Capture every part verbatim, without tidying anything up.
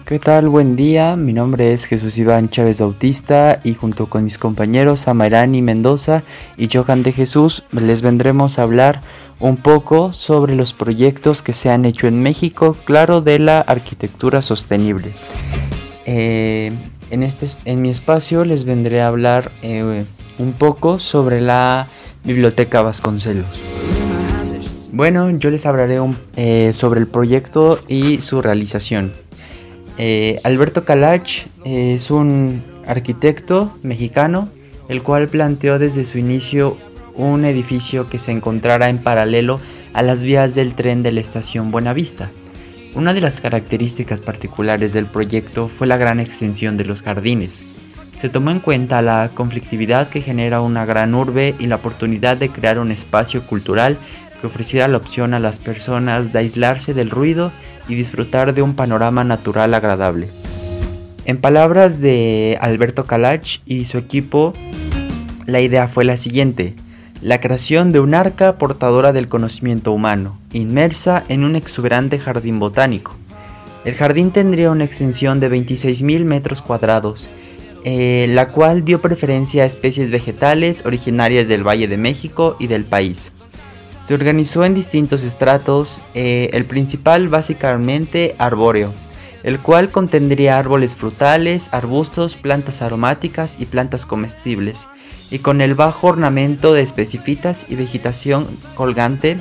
¿Qué tal? Buen día, mi nombre es Jesús Iván Chávez Bautista y junto con mis compañeros Amairani Mendoza y Johan de Jesús les vendremos a hablar un poco sobre los proyectos que se han hecho en México, claro, de la arquitectura sostenible. Eh, en, este, en mi espacio les vendré a hablar eh, un poco sobre la Biblioteca Vasconcelos. Bueno, yo les hablaré un, eh, sobre el proyecto y su realización. Eh, Alberto Calach eh, es un arquitecto mexicano, el cual planteó desde su inicio un edificio que se encontrara en paralelo a las vías del tren de la estación Buenavista. Una de las características particulares del proyecto fue la gran extensión de los jardines. Se tomó en cuenta la conflictividad que genera una gran urbe y la oportunidad de crear un espacio cultural que ofreciera la opción a las personas de aislarse del ruido y disfrutar de un panorama natural agradable. En palabras de Alberto Calach y su equipo, la idea fue la siguiente: la creación de un arca portadora del conocimiento humano, inmersa en un exuberante jardín botánico. El jardín tendría una extensión de veintiséis mil metros cuadrados, eh, la cual dio preferencia a especies vegetales originarias del Valle de México y del país. Se organizó en distintos estratos, eh, el principal básicamente arbóreo, el cual contendría árboles frutales, arbustos, plantas aromáticas y plantas comestibles, y con el bajo ornamento de especifitas y vegetación colgante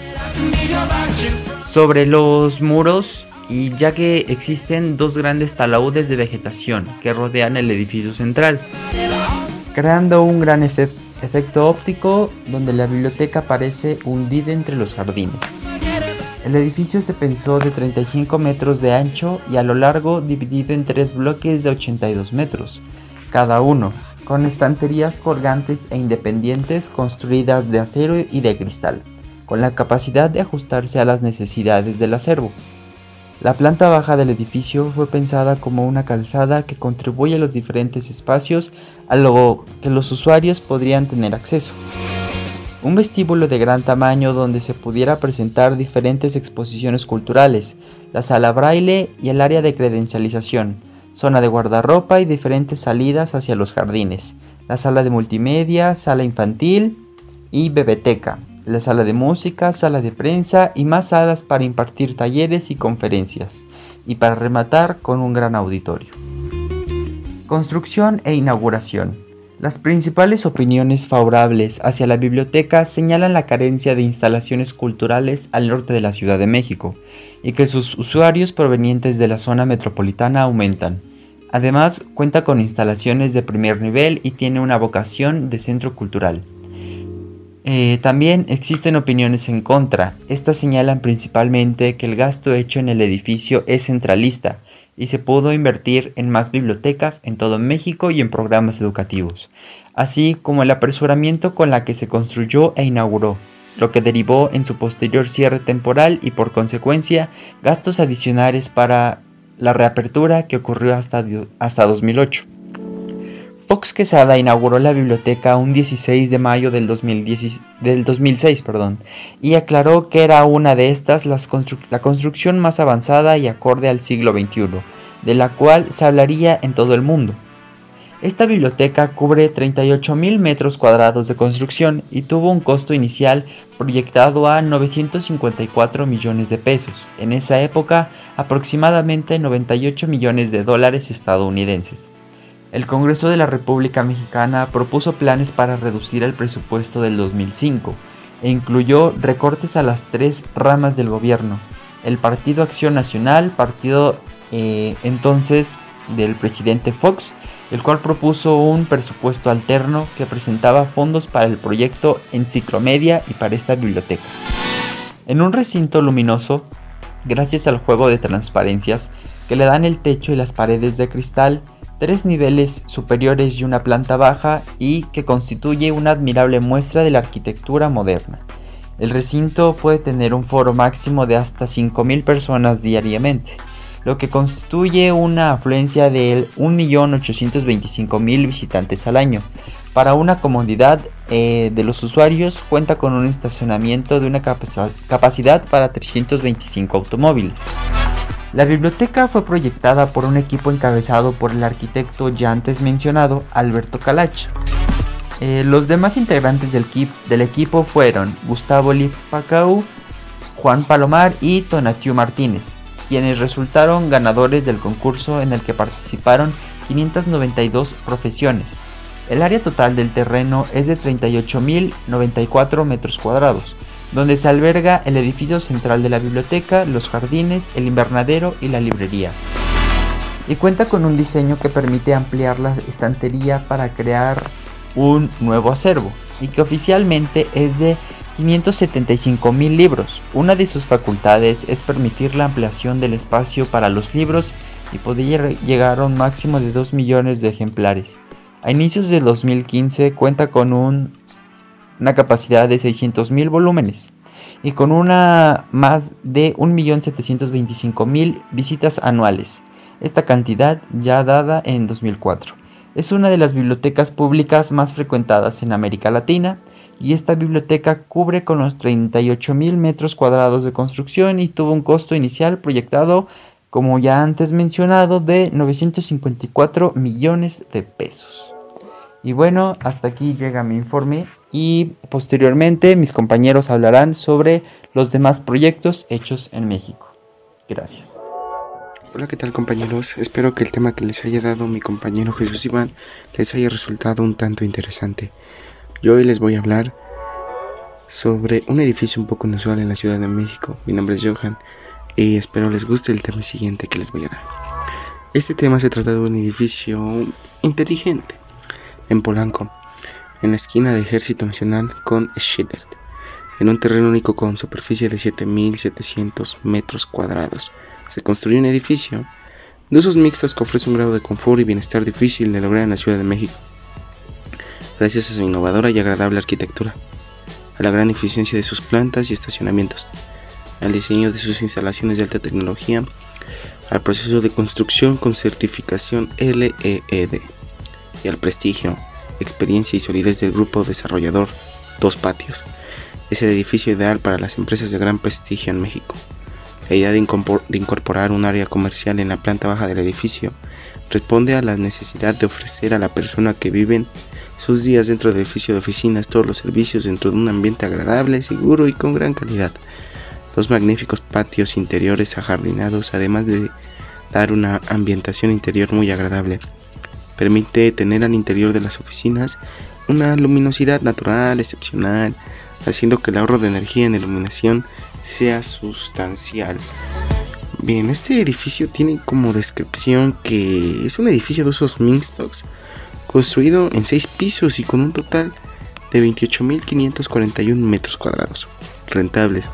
sobre los muros, y ya que existen dos grandes talaúdes de vegetación que rodean el edificio central, creando un gran efecto efecto óptico donde la biblioteca parece hundida entre los jardines. El edificio se pensó de treinta y cinco metros de ancho y a lo largo dividido en tres bloques de ochenta y dos metros, cada uno, con estanterías colgantes e independientes construidas de acero y de cristal, con la capacidad de ajustarse a las necesidades del acervo. La planta baja del edificio fue pensada como una calzada que contribuye a los diferentes espacios a lo que los usuarios podrían tener acceso. Un vestíbulo de gran tamaño donde se pudiera presentar diferentes exposiciones culturales, la sala braille y el área de credencialización, zona de guardarropa y diferentes salidas hacia los jardines, la sala de multimedia, sala infantil y biblioteca, la sala de música, sala de prensa y más salas para impartir talleres y conferencias, y para rematar con un gran auditorio. Construcción e inauguración. Las principales opiniones favorables hacia la biblioteca señalan la carencia de instalaciones culturales al norte de la Ciudad de México, y que sus usuarios provenientes de la zona metropolitana aumentan. Además, cuenta con instalaciones de primer nivel y tiene una vocación de centro cultural. Eh, también existen opiniones en contra. Estas señalan principalmente que el gasto hecho en el edificio es centralista y se pudo invertir en más bibliotecas en todo México y en programas educativos, así como el apresuramiento con la que se construyó e inauguró, lo que derivó en su posterior cierre temporal y por consecuencia gastos adicionales para la reapertura que ocurrió hasta, hasta dos mil ocho. Fox Quesada inauguró la biblioteca un dieciséis de mayo del, dos mil diez, del dos mil seis perdón, y aclaró que era una de estas las constru- la construcción más avanzada y acorde al siglo veintiuno, de la cual se hablaría en todo el mundo. Esta biblioteca cubre treinta y ocho mil metros cuadrados de construcción y tuvo un costo inicial proyectado a novecientos cincuenta y cuatro millones de pesos, en esa época aproximadamente noventa y ocho millones de dólares estadounidenses. El Congreso de la República Mexicana propuso planes para reducir el presupuesto del dos mil cinco e incluyó recortes a las tres ramas del gobierno: el Partido Acción Nacional, partido eh, entonces del presidente Fox, el cual propuso un presupuesto alterno que presentaba fondos para el proyecto Enciclomedia y para esta biblioteca. En un recinto luminoso, gracias al juego de transparencias que le dan el techo y las paredes de cristal, tres niveles superiores y una planta baja, y que constituye una admirable muestra de la arquitectura moderna. El recinto puede tener un foro máximo de hasta cinco mil personas diariamente, lo que constituye una afluencia de un millón ochocientos veinticinco mil visitantes al año. Para una comodidad eh, de los usuarios, cuenta con un estacionamiento de una capac- capacidad para trescientos veinticinco automóviles. La biblioteca fue proyectada por un equipo encabezado por el arquitecto ya antes mencionado, Alberto Calach. Eh, los demás integrantes del, equip del equipo fueron Gustavo Lipacau, Juan Palomar y Tonatiu Martínez, quienes resultaron ganadores del concurso en el que participaron quinientas noventa y dos profesiones. El área total del terreno es de treinta y ocho mil noventa y cuatro metros cuadrados, donde se alberga el edificio central de la biblioteca, los jardines, el invernadero y la librería. Y cuenta con un diseño que permite ampliar la estantería para crear un nuevo acervo, y que oficialmente es de quinientos setenta y cinco mil libros. Una de sus facultades es permitir la ampliación del espacio para los libros y poder llegar a un máximo de dos millones de ejemplares. A inicios de dos mil quince cuenta con un una capacidad de seiscientos mil volúmenes y con una más de un millón setecientos veinticinco mil visitas anuales, esta cantidad ya dada en dos mil cuatro. Es una de las bibliotecas públicas más frecuentadas en América Latina, y esta biblioteca cubre con los treinta y ocho mil metros cuadrados de construcción y tuvo un costo inicial proyectado, como ya antes mencionado, de novecientos cincuenta y cuatro millones de pesos. Y bueno, hasta aquí llega mi informe y posteriormente mis compañeros hablarán sobre los demás proyectos hechos en México. Gracias. Hola, ¿qué tal, compañeros? Espero que el tema que les haya dado mi compañero Jesús Iván les haya resultado un tanto interesante. Yo hoy les voy a hablar sobre un edificio un poco inusual en la Ciudad de México. Mi nombre es Johan y espero les guste el tema siguiente que les voy a dar. Este tema se trata de un edificio inteligente en Polanco, en la esquina de Ejército Nacional con Schindler, en un terreno único con superficie de siete mil setecientos metros cuadrados. Se construyó un edificio de usos mixtos que ofrece un grado de confort y bienestar difícil de lograr en la Ciudad de México, gracias a su innovadora y agradable arquitectura, a la gran eficiencia de sus plantas y estacionamientos, al diseño de sus instalaciones de alta tecnología, al proceso de construcción con certificación L E E D y al prestigio, experiencia y solidez del grupo desarrollador Dos Patios. Es el edificio ideal para las empresas de gran prestigio en México. La idea de incorporar un área comercial en la planta baja del edificio responde a la necesidad de ofrecer a la persona que vive sus días dentro del edificio de oficinas todos los servicios dentro de un ambiente agradable, seguro y con gran calidad. Dos magníficos patios interiores ajardinados, además de dar una ambientación interior muy agradable, permite tener al interior de las oficinas una luminosidad natural excepcional, haciendo que el ahorro de energía en iluminación sea sustancial. Bien, este edificio tiene como descripción que es un edificio de usos mixtos, construido en seis pisos y con un total de veintiocho mil quinientos cuarenta y uno metros cuadrados, rentables,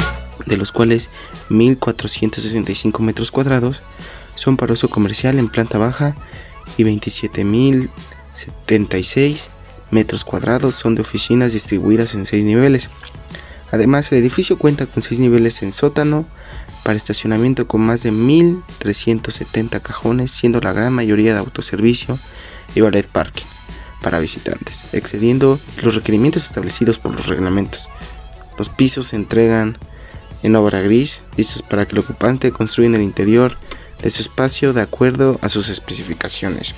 de los cuales mil cuatrocientos sesenta y cinco metros cuadrados son para uso comercial en planta baja y veintisiete mil setenta y seis metros cuadrados son de oficinas distribuidas en seis niveles. Además, el edificio cuenta con seis niveles en sótano para estacionamiento con más de mil trescientos setenta cajones, siendo la gran mayoría de autoservicio y valet parking para visitantes, excediendo los requerimientos establecidos por los reglamentos. Los pisos se entregan en obra gris, listos para que el ocupante construya en el interior de su espacio de acuerdo a sus especificaciones.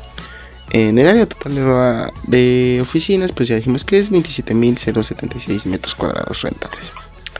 En el área total de, de oficinas, pues ya dijimos que es veintisiete mil setenta y seis metros cuadrados rentables.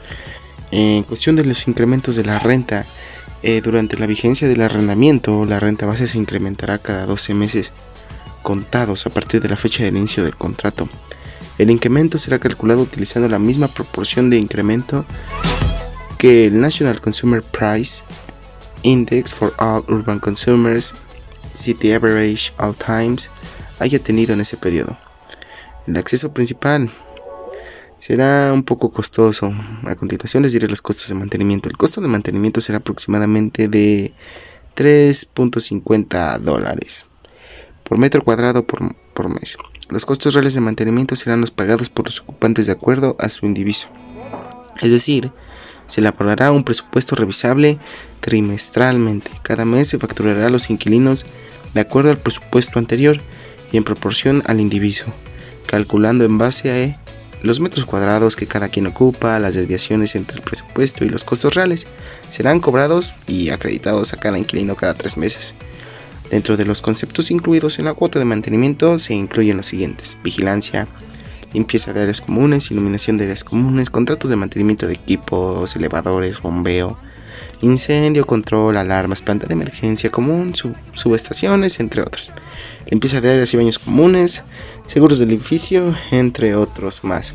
En cuestión de los incrementos de la renta, eh, durante la vigencia del arrendamiento, la renta base se incrementará cada doce meses contados a partir de la fecha de inicio del contrato. El incremento será calculado utilizando la misma proporción de incremento que el National Consumer Price Index for All Urban Consumers City Average All Times haya tenido en ese periodo. El acceso principal será un poco costoso. A continuación les diré los costos de mantenimiento. El costo de mantenimiento será aproximadamente de tres punto cincuenta dólares por metro cuadrado por, por mes. Los costos reales de mantenimiento serán los pagados por los ocupantes de acuerdo a su indiviso. Es decir, se elaborará un presupuesto revisable trimestralmente. Cada mes se facturará a los inquilinos de acuerdo al presupuesto anterior y en proporción al indiviso, calculando en base los metros cuadrados que cada quien ocupa, las desviaciones entre el presupuesto y los costos reales, serán cobrados y acreditados a cada inquilino cada tres meses. Dentro de los conceptos incluidos en la cuota de mantenimiento se incluyen los siguientes: vigilancia, limpieza de áreas comunes, iluminación de áreas comunes, contratos de mantenimiento de equipos, elevadores, bombeo, incendio, control, alarmas, planta de emergencia común, sub- subestaciones, entre otros. Limpieza de áreas y baños comunes, seguros del edificio, entre otros más.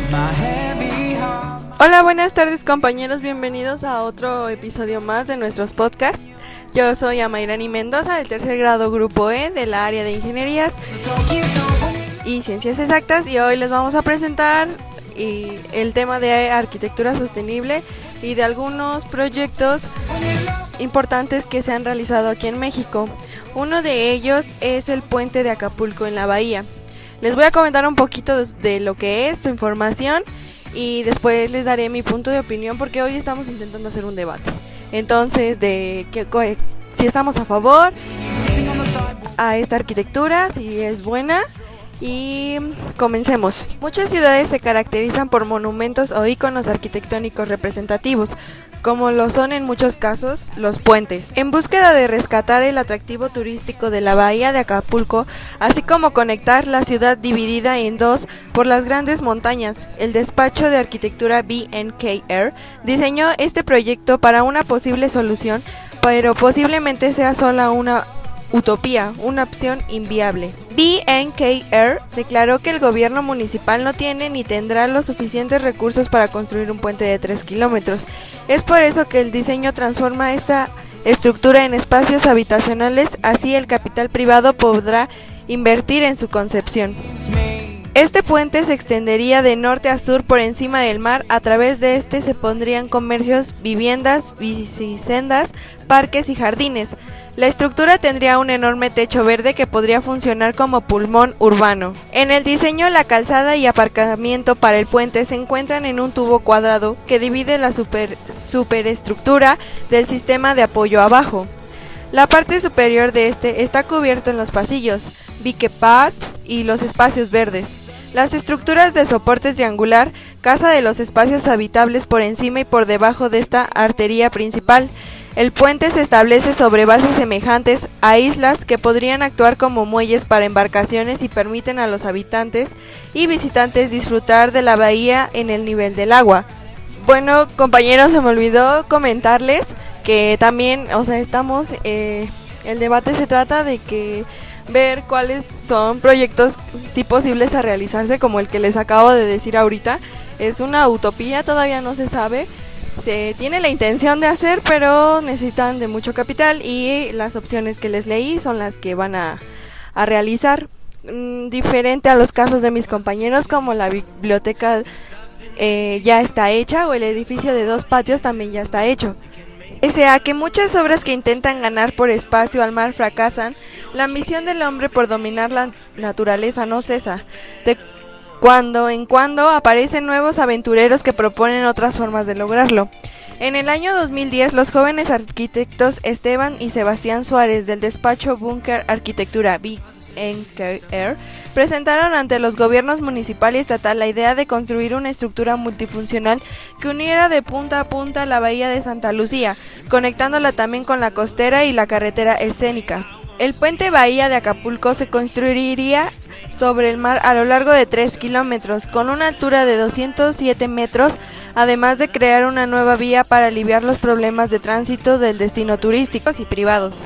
Hola, buenas tardes compañeros, bienvenidos a otro episodio más de nuestros podcasts. Yo soy Amairani Mendoza del tercer grado grupo E de la área de Ingenierías y Ciencias Exactas, y hoy les vamos a presentar y el tema de arquitectura sostenible y de algunos proyectos importantes que se han realizado aquí en México. Uno de ellos es el puente de Acapulco en la bahía. Les voy a comentar un poquito de lo que es su información y después les daré mi punto de opinión, porque hoy estamos intentando hacer un debate. Entonces, de que, si estamos a favor a esta arquitectura, si es buena. Y comencemos. Muchas ciudades se caracterizan por monumentos o íconos arquitectónicos representativos, como lo son en muchos casos los puentes. En búsqueda de rescatar el atractivo turístico de la bahía de Acapulco, así como conectar la ciudad dividida en dos por las grandes montañas, el despacho de arquitectura B and K R diseñó este proyecto para una posible solución, pero posiblemente sea sola una utopía, una opción inviable. B and K R declaró que el gobierno municipal no tiene ni tendrá los suficientes recursos para construir un puente de tres kilómetros. Es por eso que el diseño transforma esta estructura en espacios habitacionales, así el capital privado podrá invertir en su concepción. Este puente se extendería de norte a sur por encima del mar. A través de este se pondrían comercios, viviendas, bicisendas, parques y jardines. La estructura tendría un enorme techo verde que podría funcionar como pulmón urbano. En el diseño, la calzada y aparcamiento para el puente se encuentran en un tubo cuadrado que divide la super, superestructura del sistema de apoyo abajo. La parte superior de este está cubierto en los pasillos, bike paths y los espacios verdes. Las estructuras de soporte triangular, casa de los espacios habitables por encima y por debajo de esta arteria principal. El puente se establece sobre bases semejantes a islas que podrían actuar como muelles para embarcaciones y permiten a los habitantes y visitantes disfrutar de la bahía en el nivel del agua. Bueno, compañeros, se me olvidó comentarles que también, o sea, estamos, eh, el debate se trata de que ver cuáles son proyectos sí posibles a realizarse, como el que les acabo de decir ahorita. Es una utopía, todavía no se sabe. Se tiene la intención de hacer, pero necesitan de mucho capital y las opciones que les leí son las que van a, a realizar. Mm, diferente a los casos de mis compañeros, como la biblioteca eh, ya está hecha o el edificio de dos patios también ya está hecho. Pese a que muchas obras que intentan ganar por espacio al mar fracasan, la ambición del hombre por dominar la naturaleza no cesa. De cuando en cuando aparecen nuevos aventureros que proponen otras formas de lograrlo. En el año dos mil diez, los jóvenes arquitectos Esteban y Sebastián Suárez del despacho Bunker Arquitectura B and K R presentaron ante los gobiernos municipal y estatal la idea de construir una estructura multifuncional que uniera de punta a punta la bahía de Santa Lucía, conectándola también con la costera y la carretera escénica. El puente bahía de Acapulco se construiría sobre el mar a lo largo de tres kilómetros, con una altura de doscientos siete metros, además de crear una nueva vía para aliviar los problemas de tránsito del destino turísticos y privados.